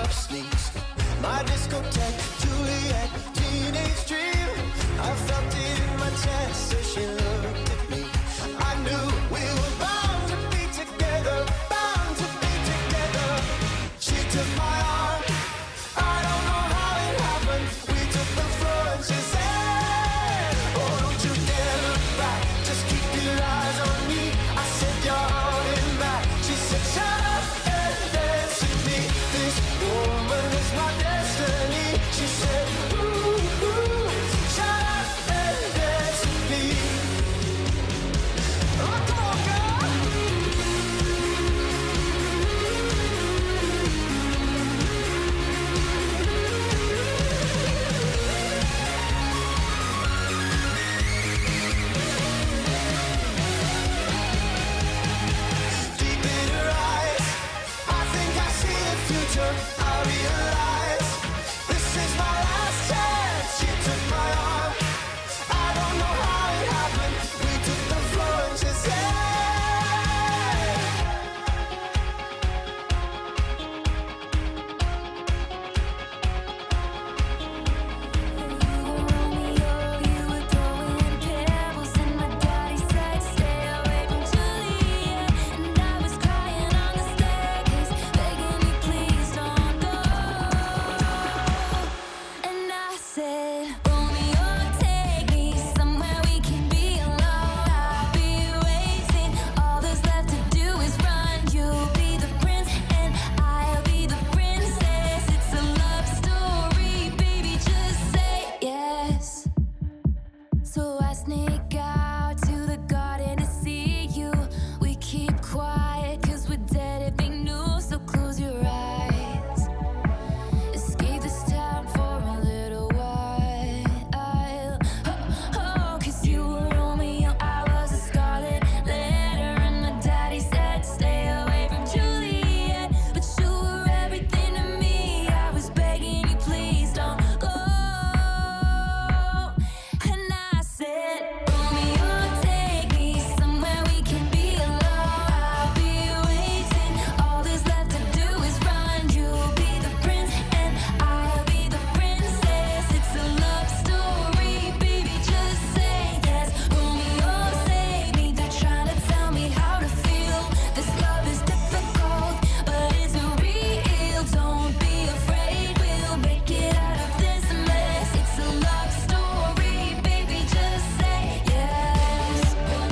sneaks. My discotheque, Juliet, teenage dream. I felt it in my chest as she looked at me. I knew we were bound to be together, bound to be together. She took my arm, I don't know how it happened. We took the floor and she said, oh, don't you dare look back, just keep your eyes on me. I said, you're holding back. She said, shut up and dance with me. This woman is my destiny. She said, ooh, ooh, shut up and dance with me. Oh, come on, girl. Deep in her eyes, I think I see the future. I realize this is my last chance. She took my arm, I don't know how it happened. We took the floor and she said, You were throwing pebbles and my daddy said stay away from Juliet. And I was crying on the staircase, begging you please don't go. And I said, Romeo, take me somewhere we can be alone. I'll be waiting. All there's left to do is run. You'll be the prince and I'll be the princess. It's a love story, baby, just say yes. So I sneak out to the garden to see you. We keep quiet cause we're dead if they knew. So close your eyes, escape this town for a little while. Oh, cause you were Romeo, I was a scarlet letter. And my daddy said stay away from Juliet. But you were everything to me. I was begging you please don't go. And I said, Romeo, take me somewhere we can be alone. I'll be waiting. All there's left to do is run. You'll be the prince and I'll be the princess. It's a love story, baby, just say yes. Romeo, save me. They're trying to tell me how to feel. This love is difficult, but is it real? Don't be afraid, we'll make it out of this mess. It's a love story, baby, just say yes.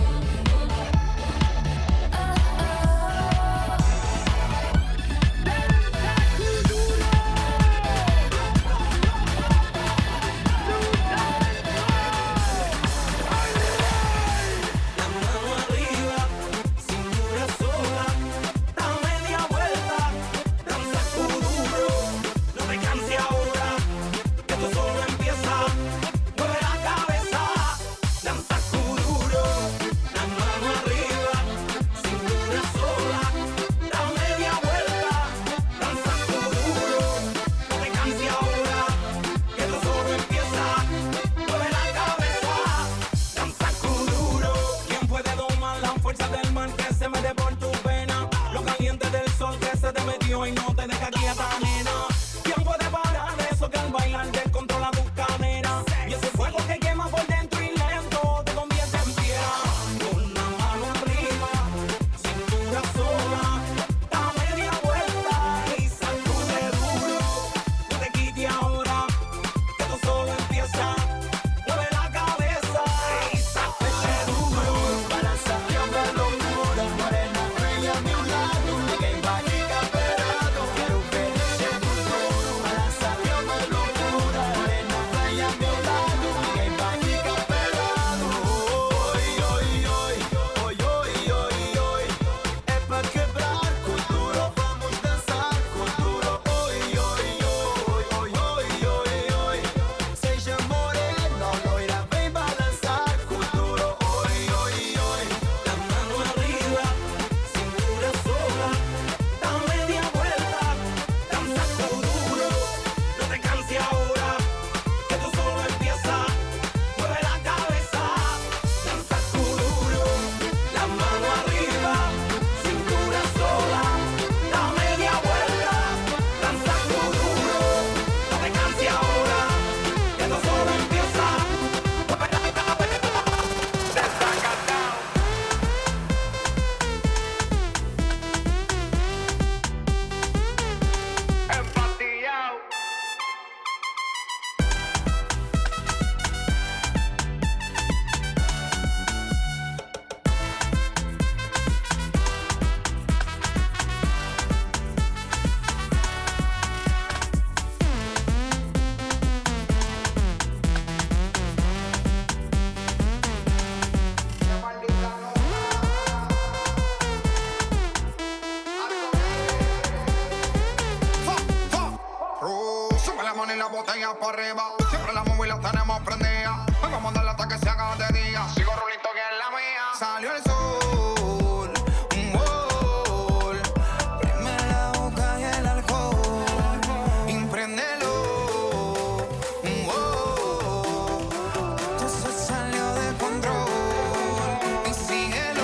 La mano arriba, cintura sola, da media vuelta, danza kuduro, no te canses ahora, que esto solo empieza, mueve la cabeza, danza kuduro, la mano arriba, cintura sola, da media vuelta, danza kuduro, no te canses ahora, que esto solo empieza, mueve la cabeza, danza kuduro. ¿Quién puede domar la fuerza del mar que se mete por tu pena? Lo caliente del sol que se te metió y no te deja quieta, nena. ¿Quién puede parar eso que al bailar descontrola tus caderas? Y ese fuego que quema por dentro y lento te convierte en piedra. Con la mano arriba, cintura sola, da media vuelta y sacude duro. No te quites ahora, que esto solo empieza. Mueve la cabeza y sacude duro. balanzación de locura, morena bella a mi lado, que mágica esperado. Quiero que la botella para arriba. Siempre la móvil la tenemos prendida. Hoy vamos a darle hasta que se haga de día. Sigo rulito que es la mía. Salió el sol, un gol. Prime la boca y el alcohol. Impréndelo, un gol. Todo se salió de control. Y síguelo.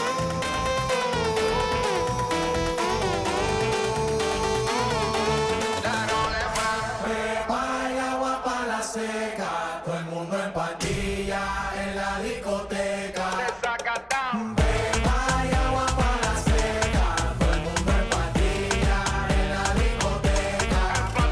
Hay agua para la seca, todo el mundo en pandilla en la discoteca. Hay agua para la seca, todo el mundo en pandilla en la discoteca.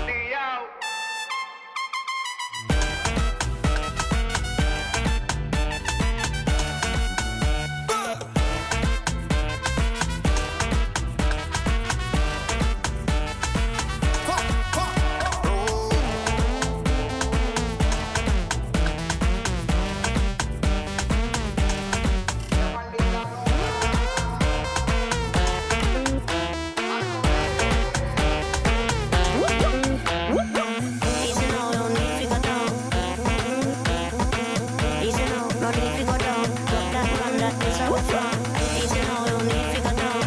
Easy now, no need to go down. Easy now, no need to go down. Drop that run, that is how it's from. Easy now, no need to go down.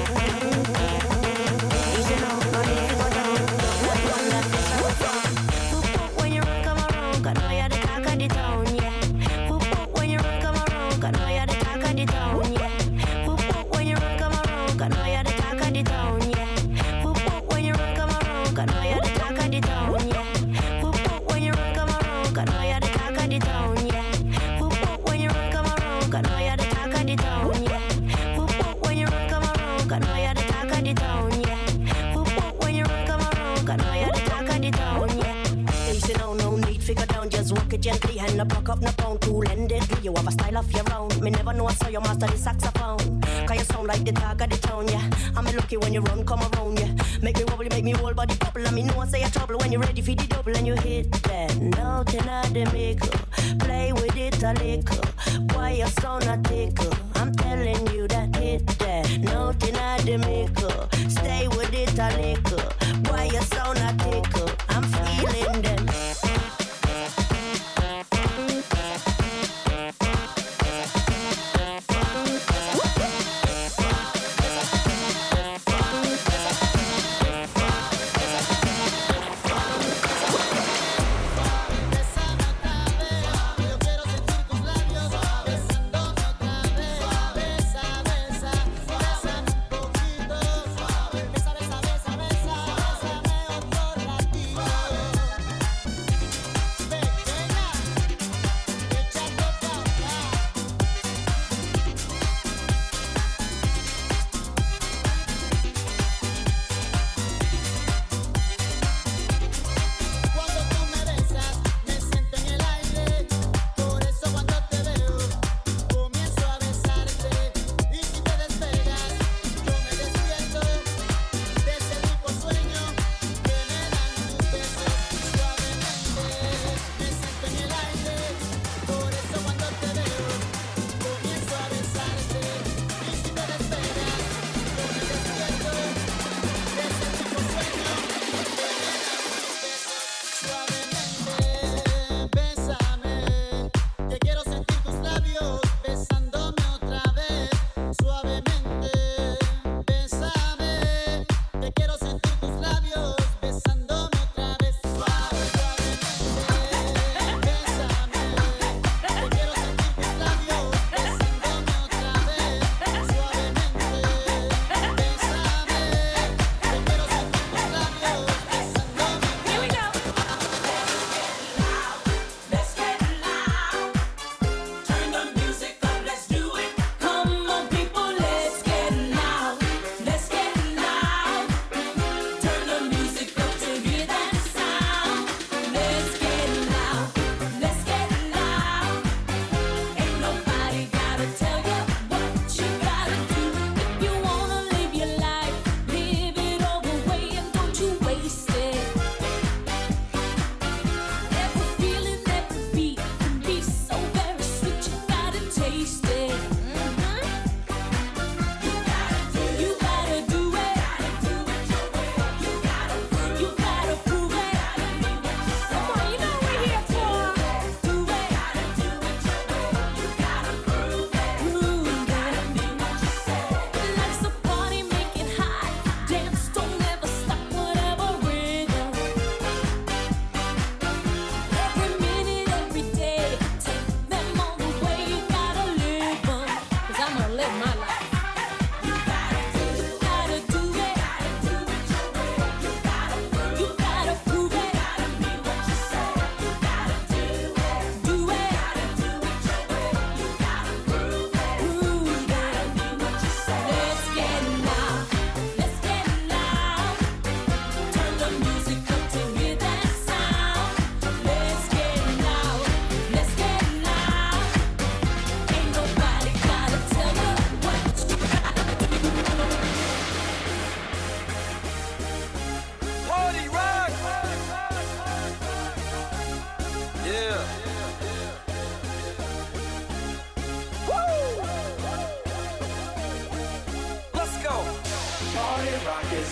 Easy now, no need to go down. Drop that run, that is how it's from. Poop up when you run, come around, 'cause know you're the talk of the town, yeah. Poop up when you run, come around, 'cause know you're the talk of the town, yeah. Poop up when you run, come around, 'cause know you're the talk of the town, yeah. Poop up when you run, come around, 'cause know you're the talk of the town, yeah. Poop up when you run, come around, 'cause know you're the talk of the town, yeah. Poop up when you run, come around, 'cause know you're the talk of the town, yeah. Poop up when you run, come around, 'cause know you're the talk of the town, yeah. Poop up when you run, come around, 'cause know you're the talk of the town, yeah. Easy now, no need figure down, just walk it gently and no block up no pound, cool and deadly. You have a style of your own. Me never know I saw you master the saxophone. 'Cause you sound like the talk of the town, yeah. I'm lucky when you run, come around, yeah. Make me wobble, make me whole body bubble. And me know I say you trouble when you're ready for the double and you hit that note in the middle. Play with it a little. Why you sound a tickle? I'm telling you that hit that note in the middle. Stay with it a little. Why you sound a tickle? I'm feeling them. Besa, besa, besa, besa, besa, besa, besa,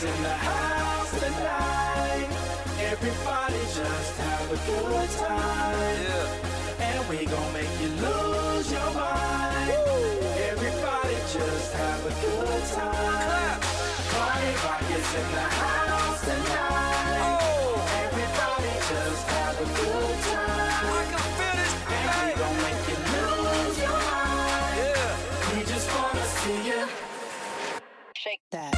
is in the house tonight. Everybody just have a good time. And we gon' make you lose your mind. Everybody just have a good time. Party rock is in the house tonight. Everybody just have a good time. And we gon' make you lose your mind. We just wanna see you Shake that.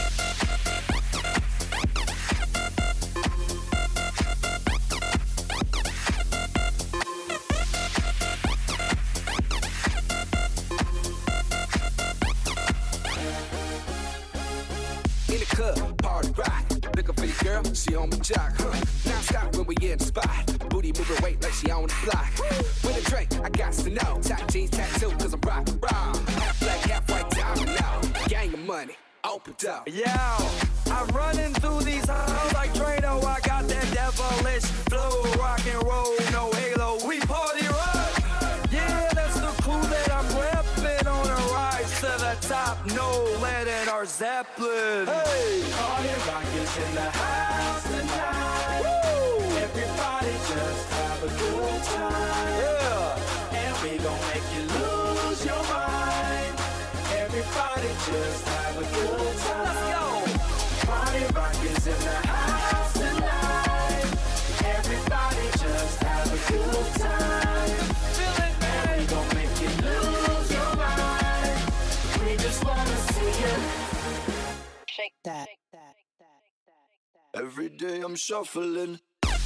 In the club, party rock. Looking for your girl, she on my jock. Now stop when we in the spot. Booty moving weight like she on the block. With a drink, I got to know. Tight jeans, tattoo, cause I'm rock and roll. Half black, half white, diamond now. Gang of money, open up. Yo, I'm running through these halls like Drano. I got that devilish flow, rock and roll, no halo. We party rock. Yeah, that's the crew that I'm repping on a rise to the top. No lead in our Zeppelin. Hey, Party rock is in the house tonight. Everybody just have a good time. yeah. And we gon' make you lose your mind. Everybody just have a good time. Let's go. Party rock is in the house tonight. Everybody just have a good time. Feel it, And we man. gon' make you lose your mind. We just wanna see you. Shake that. Every day I'm shuffling.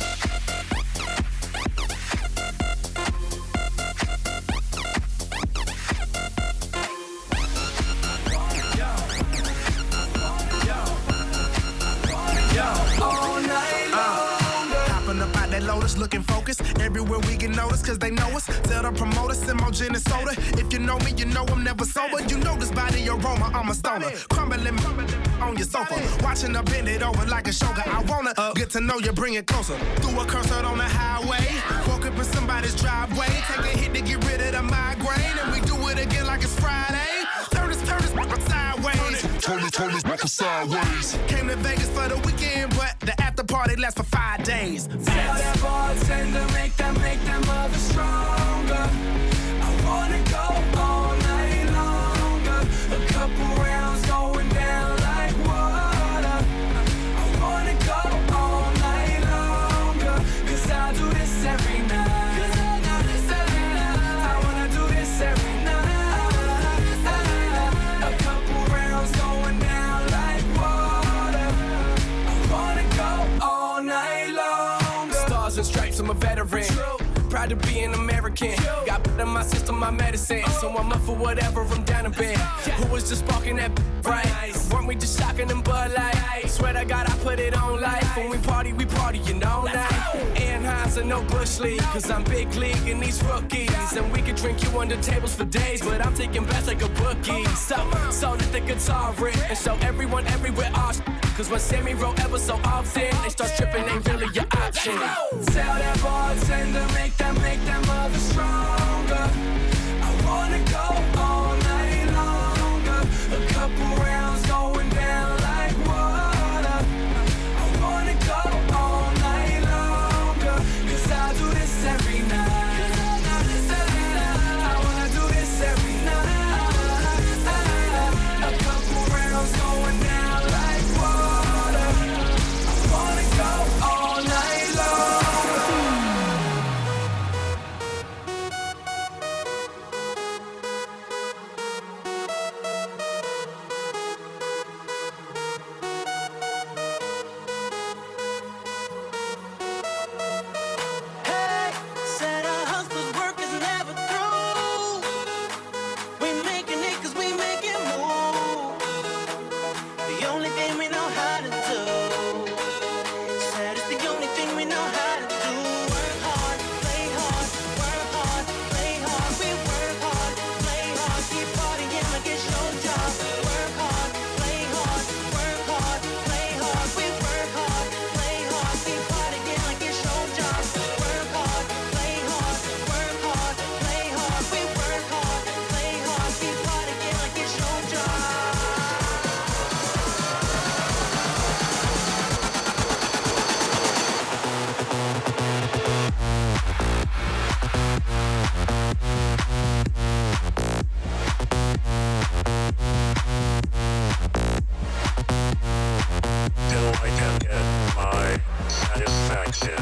All night long. Hopping up out that Lotus, looking focused. Everywhere we get noticed, cause they know us. Tell the promoters, send more gin and soda. If you know me, you know I'm never sober. You know this body aroma, I'm a stoner. Crumbling on your sofa. Watching her bend it over like a shoulder. I wanna get to know you, bring it closer. Threw a cursor on the highway. Woke up in somebody's driveway. Take a hit to get rid of the migraine. And we do it again like it's Friday. Turn this sideways. Turn this back sideways. Came to Vegas for the weekend, but the after party lasts for 5 days. Tell that bartender, make that mother stronger. I wanna go all night longer. A couple rounds going down like water. I wanna go all night longer. Cause I do this every night. I wanna do this every night. A couple rounds going down like water. I wanna go all night longer. Stars and stripes, I'm a veteran. Proud to be an American. Got put in my system, my medicine. So I'm up for whatever, I'm down to bed. Who was just sparking that right? Weren't we just shocking them Bud Light? Swear to God, I put it on life. When we partying all night. Anheuser, no Bush League. Cause I'm big league and these rookies. And we could drink you under tables for days. But I'm taking bets like a bookie. So let the guitar rip. And show everyone everywhere our Cause when Sammy roll ever so often, they start tripping, ain't really your option. Tell that bartender, make that mother stronger. I wanna go all night longer. A couple rounds going down like water. I wanna go all night longer. Cause I do this every night. I wanna do this every night. A couple rounds going down like water. I wanna go all night long. Selection.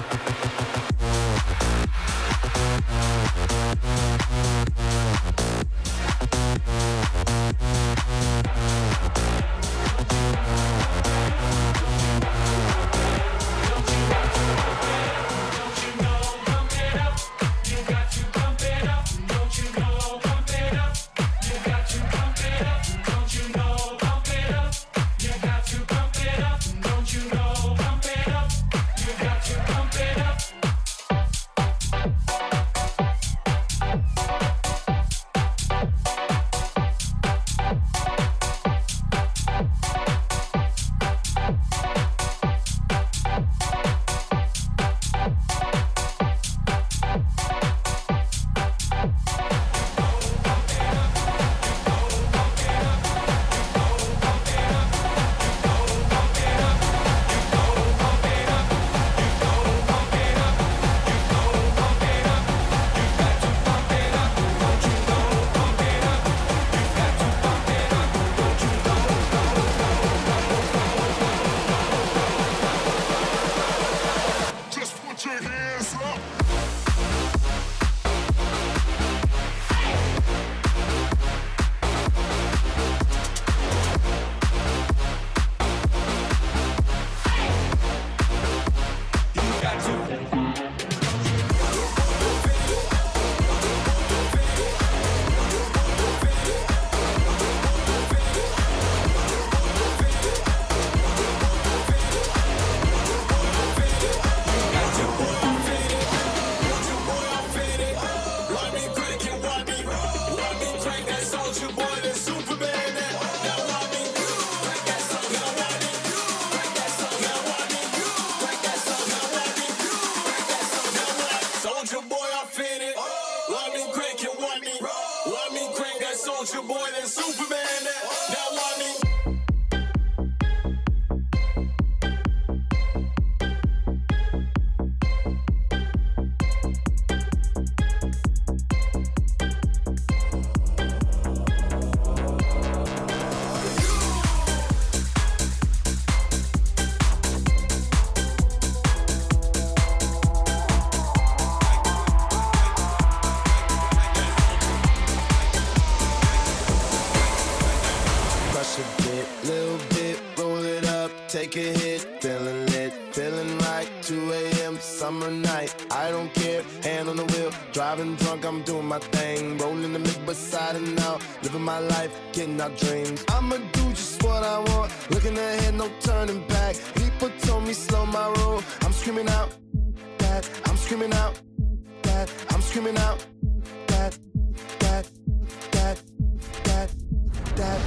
Take a hit, feeling lit, feeling right. 2 a.m. summer night, I don't care. Hand on the wheel, driving drunk, I'm doing my thing. Rolling the mid beside and out, living my life, getting our dreams. I'ma do just what I want, looking ahead, no turning back. People told me slow my roll. I'm screaming out that, I'm screaming out that, I'm screaming out that, that, that, that, that.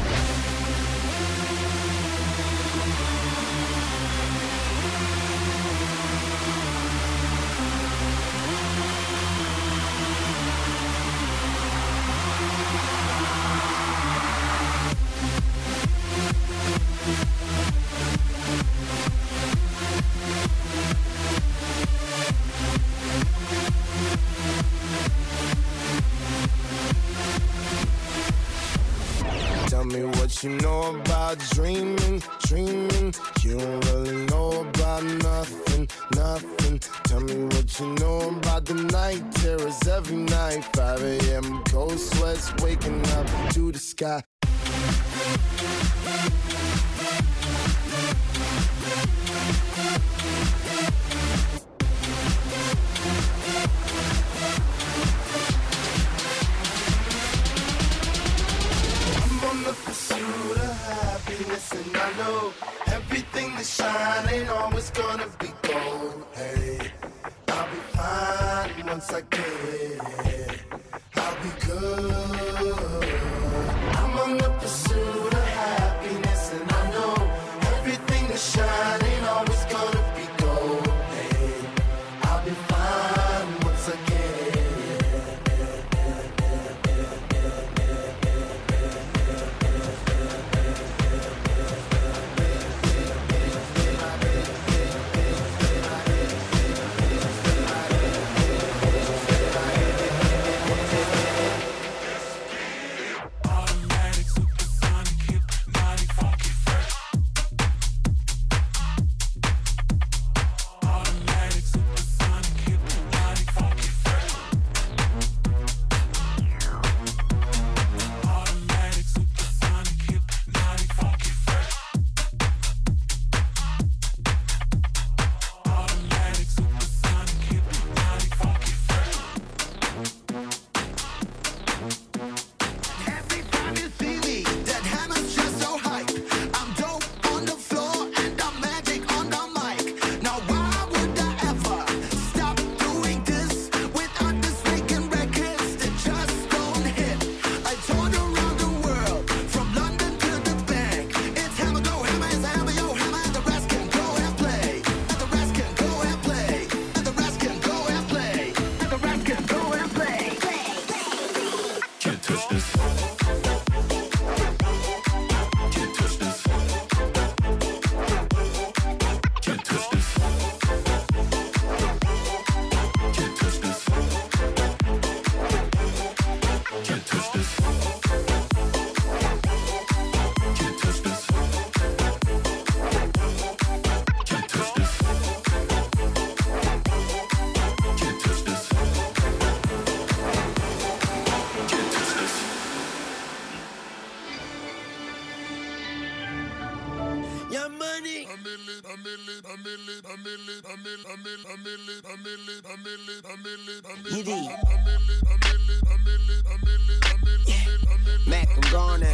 Tell me what you know about dreaming, dreaming. You don't really know about nothing, nothing. Tell me what you know about the night terrors every night. 5 a.m. cold sweats waking up to the sky. On the pursuit of happiness, and I know everything that shine ain't always gonna be gold. Hey, I'll be fine once I get it. I'll be good. I'm on the pursuit of happiness, and I know everything that shine ain't always gonna be gold. Hey, I'll be fine once I get it. Mac, I'm gone.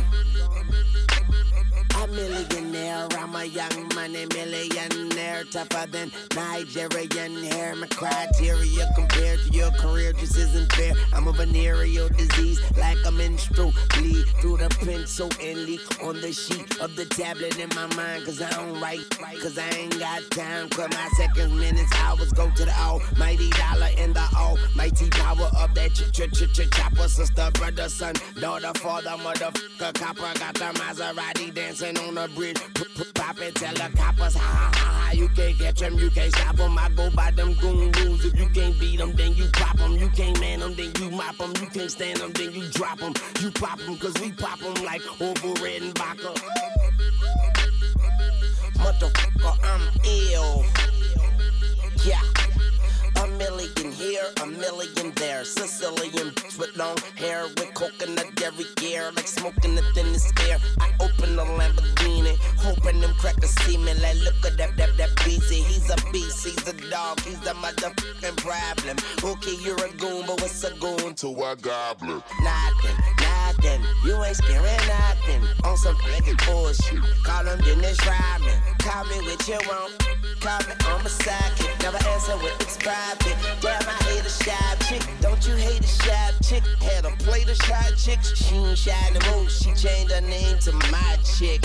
A millionaire, I'm a young money millionaire, tougher than Nigerian hair. My criteria compared to your career just isn't fair. I'm a venereal disease, like a menstrual bleed through the pencil and leak on the sheet of the tablet in my mind. Cause I don't write, cause I ain't got time. Cause my seconds, minutes, hours go to the almighty dollar and the almighty power of that chopper. Sister, brother, son, daughter, father, motherfucker, copper. Got the Maserati dancing on the bridge. Pop it, tell the coppers, ha ha ha. You can't catch them, you can't stop them. I go by them goon rules. If you can't beat them, then you pop them. You can't man them, then you mop them. You can't stand them, then you drop them. You pop them, cause we pop them like over red and vodka. Motherfucker, I'm ill. Yeah. A million here, a million there. Sicilian with long hair, with coconut every year, like smoking the thinnest air. I open the Lamborghini, hoping them crackers see me. Like, look at that beastie. He's a beast, he's a dog, he's a motherfucking problem. Okay, you're a goon, but what's a goon to a goblin? Nothing, you ain't scaring nothing. On some fucking bullshit, call him Dennis Rodman. Call me what you want, call me on my sidekick. Never answer with it's private. Damn, I hate a shy chick. Don't you hate a shy chick? Had a plate of shy chicks. She ain't shy no more. She changed her name to my chick.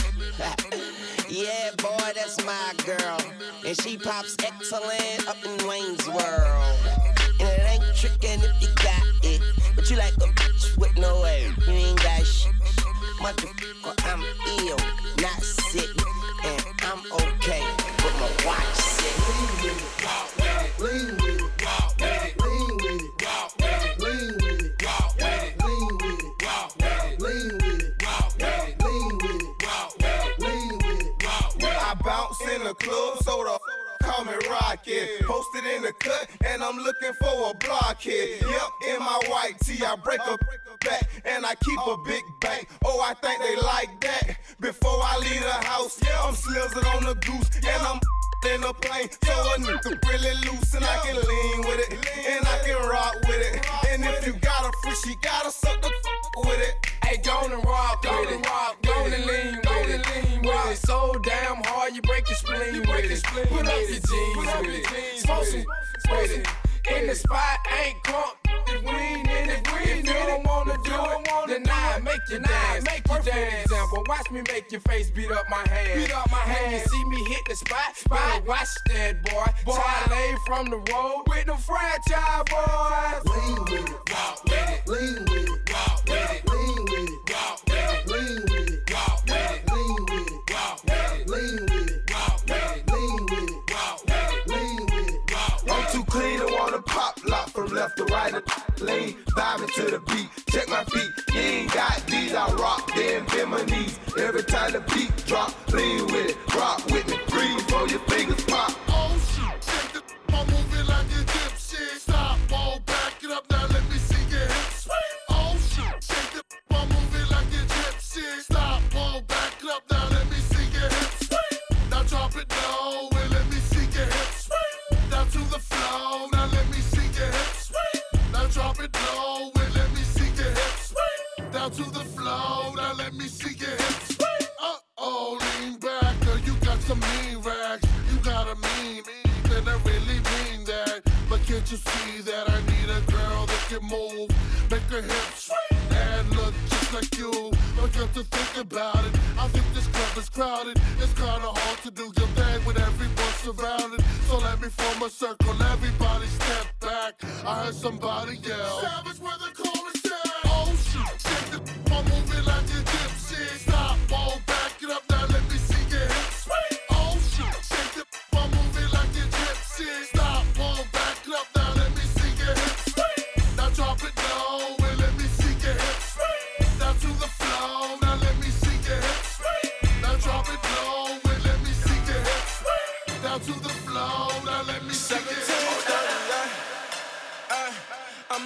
Yeah, boy, that's my girl. And she pops excellent up in Wayne's World. And it ain't tricking if you got it. But you like a bitch with no way. You ain't got shit. Motherfucker, I'm ill, not sick. And I'm okay with my watch sick. Lean with it, walk with it, lean with it, walk with it, lean with it, walk with it, lean with it, walk with it, lean with it, walk with it, lean with it, walk with it, lean with it, walk with it, lean with it, walk with it. I bounce in the club, so the call me Rocket. Posted in the cut, and I'm looking for a blockhead. Yep, in my white tee, I break a back, and I keep a big bank. Oh, I think they like that. Before I leave the house, I'm slizzing on the goose, and I'm in the plane. So a nigga really loose, and I can lean with it, and I can rock with it. And if you got a free, she gotta suck the with it. Hey, go and rock with it. Go and lean with it. So damn hard, you break your spleen with it. Put up your jeans with it. Smoke some with it. In the spot, ain't crunk. If we ain't in it, if you don't wanna do it, then I make you dance. Perfect example, watch me make your face beat up my hand. When you see me hit the spot, better watch that boy. Charlie from the road with them franchise boys. Lean with it, walk with it, lean with it, walk with it, lean with it, walk with it, lean with it, walk with it, lean with it, walk with it, lean with it, walk with it, lean with it, walk with it, lean with it, walk with it. I'm too clean to wanna pop lock from left to right. Lean, vibing to the beat. Check my feet, you ain't got these. I rock, then bend my knees. Every time the beat drop, lean with it, rock with me. Breathe before your fingers pop. Oh shit, shake the I'm moving like a gypsy. Stop, all back it up now, let me see your hips. Oh shit, shake the I'm moving like a gypsy. Stop, all back it up now, let me see your hips. Now drop it low and let me see your hips. Down to the floor, now let me see your hips. Now drop it low and let me see your hips. Down to the floor, now let me see your hips. Uh-oh, lean back, girl, you got some mean rags. You got a mean, and I really mean that. But can't you see that I need a girl that can move, make her hips, and look just like you. I got to think about it. I think this club is crowded. It's kinda hard to do your thing with everyone surrounded. So let me form a circle, everybody step back. I heard somebody yell, Savage where the chorus is. Oh shit, shake the I'm moving like a gypsy. Stop, all back it up now, let me see your hips. Oh shit, shake the I'm moving like a gypsy. Stop, all back it up now, let me see your hips. Now drop it low and let me see your hips. Down to the floor, now let me see your hips. Now drop it low and let me see your hips. Down to the floor, now let me see your hips. I'm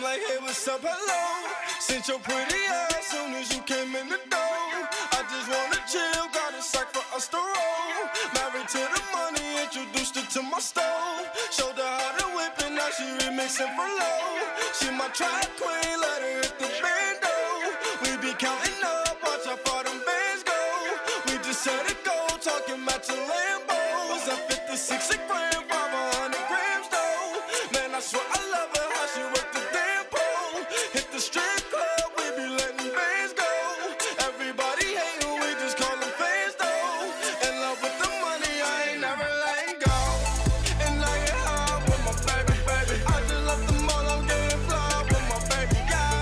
like, hey, what's up, hello? Since your pretty ass soon as you came in the door. I just wanna chill, got a sack for us to roll. Married to the money, introduced her to my stove. Showed her how to whip and now she remixing for low. She my track queen, let her hit the bando. We be counting up, watch how far them bands go. We just set it go, talking matching Lambos. At 56 a gram, 500 grams though. Man, I swear I love her, how she work the damn pole. Hit the strip club, we be letting bands go. Everybody hate who we just call them fans though. In love with the money, I ain't never letting go. And I get high with my baby, baby. I just left the mall, I'm getting fly with my baby,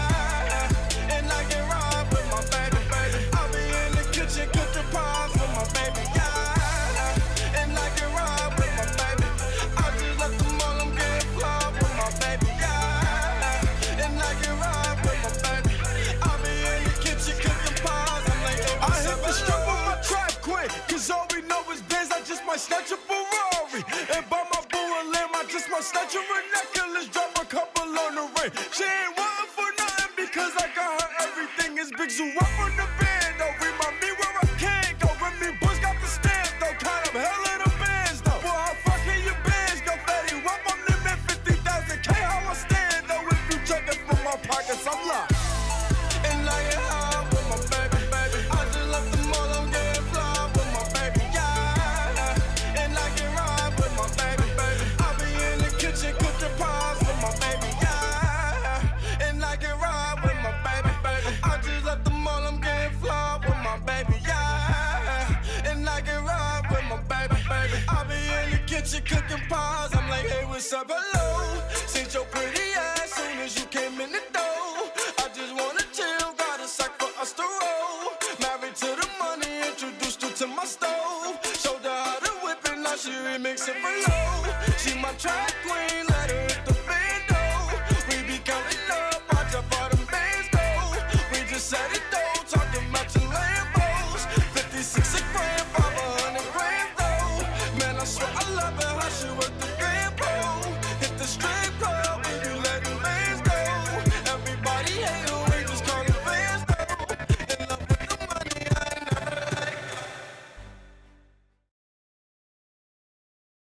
yeah. And I get ride with my baby, baby. I be in the kitchen cooking pies with my baby, yeah. And I get ride with my baby. I just left the mall, I'm getting fly with my baby, yeah. And I get ride with my baby. I be in the kitchen cooking pies. I'm like, I hit the strip with my trap queen, cause all we know is Benz. I just might snatch a Ferrari and buy my boo a limb. I just might snatch her a necklace, drop a couple on the ring. She ain't wantin' for nothing because I got her everything. Is Big Zoo up on the band though. Remind me where I can't go. When me boys got the stamp though. Kind of hell of the bands though. Boy, how fucking your bands go, Fatty? Up on limit 50,000K. How I stand though. If you check it from my pockets, I'm locked. And I get high with my baby, baby. I just left the mall, I'm getting fly with my baby, yeah. And I get ride with my baby, baby. I be in the kitchen cooking pies with my baby, yeah. And I get ride with my baby, baby. I just left the mall, I'm getting fly with my baby, yeah. And I get ride with my baby, baby. I be in the kitchen cooking pies. I'm like, hey, what's up, hello? Since your pretty ass soon as you came in the door. I just wanna chill, got a sack for us to roll. Married to the money, introduced her to my stove. Showed her how to whip it, now she remixing for low. She my track queen, let her hit the bando. We be counting up, watch how far them bands go. We just set it though, talking matching Lambos. 56 a gram, 500 grams though. Man, I swear I love her, how she work